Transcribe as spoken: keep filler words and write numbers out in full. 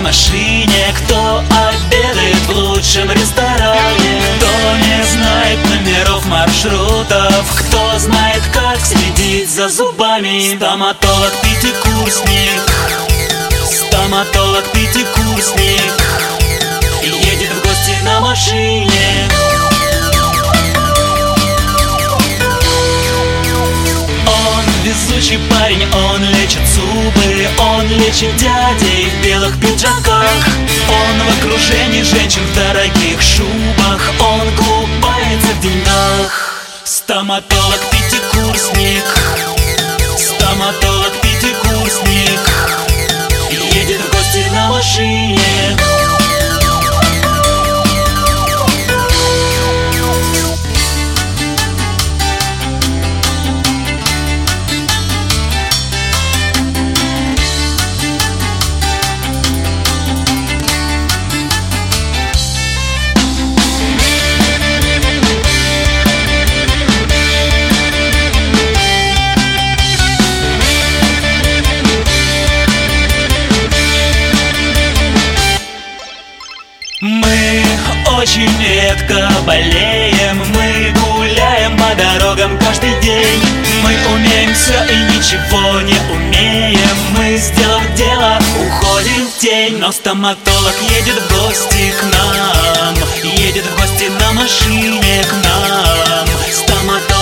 машине, кто обедает в лучшем ресторане, кто не знает номеров маршрутов, кто знает, как следить за зубами. Стоматолог-пятикурсник, стоматолог-пятикурсник едет в гости на машине. Он везучий парень, он лечит зубы, он лечит дядей в белых пиджаках. Он в окружении женщин в дорогих шубах, он купается в деньгах. Стоматолог-пятикурсник, стоматолог-пятикурсник едет в гости на машине. Мы очень редко болеем, мы гуляем по дорогам каждый день. Мы умеем все и ничего не умеем, мы, сделав дело, уходим в тень. Но стоматолог едет в гости к нам, едет в гости на машине к нам. Стоматолог